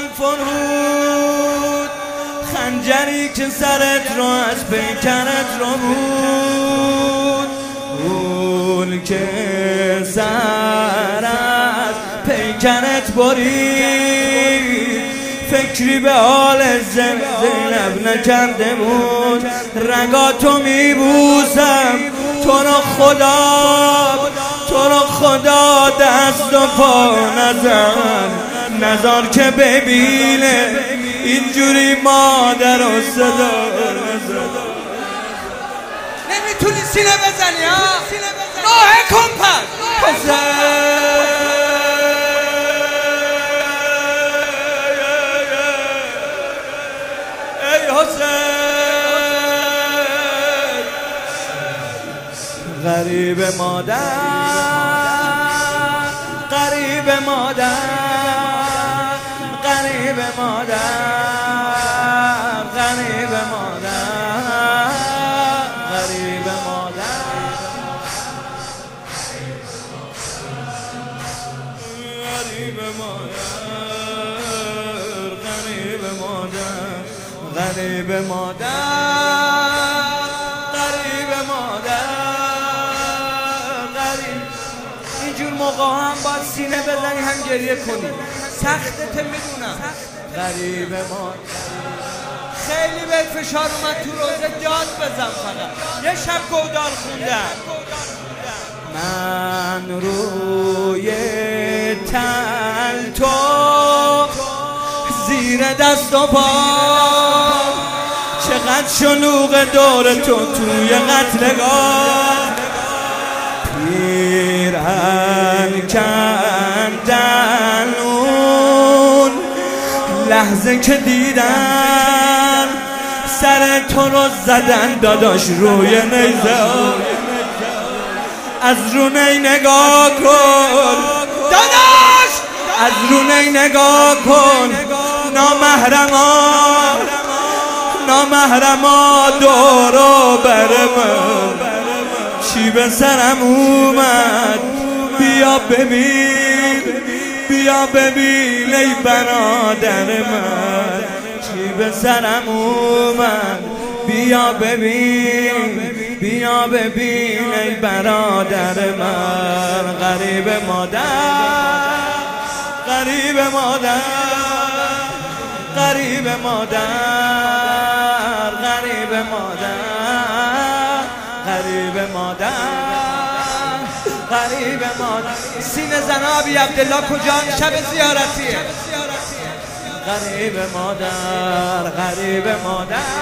من فرود، خنجری که سرت رو از پیکرت رو بود، اون که سر از پیکرت برید، فکری به حال زینب نکرده بود. رگاتو میبوسم تو رو خدا دست و پا نزار که ببینه اینجوری مادر و صدا. نمیتونی سینه بزنی ها؟ نوه کن پس ای حسین غریب مادر، غریب مادر، غریب مادر، غریب مادر، غریب مادر، غریب مادر، غریب مادر، غریب مادر، غریب مادر. اینجور موقع هم باید سینه بزنی هم گریه کنی، سختت میدونم. غریب مادر خیلی به فشار اومد تو روزه داد بزن، فقط یه شب گودال خوندم. من روی تل تو زیر دست و پا، چقدر شلوغ دور تو توی قتلگاه، پیرهن کندن اون لحظه که دیدن سر تو رو زدن داداش روی نیزه. از رو نی نگاه کن داداش، از رو نی نگاه کن. نامحرما دورو بر من چی به سرم اومد. بیا ببین ای برادر من چی به سرم اومد. بیا ببین ای برادر من. غریب مادر، غریب مادر، غریب مادر، غریب مادر، غریب مادر، غریب مادر. سینه زنابی عبدالله کجا شب زیارتیه. غریب مادر، غریب مادر،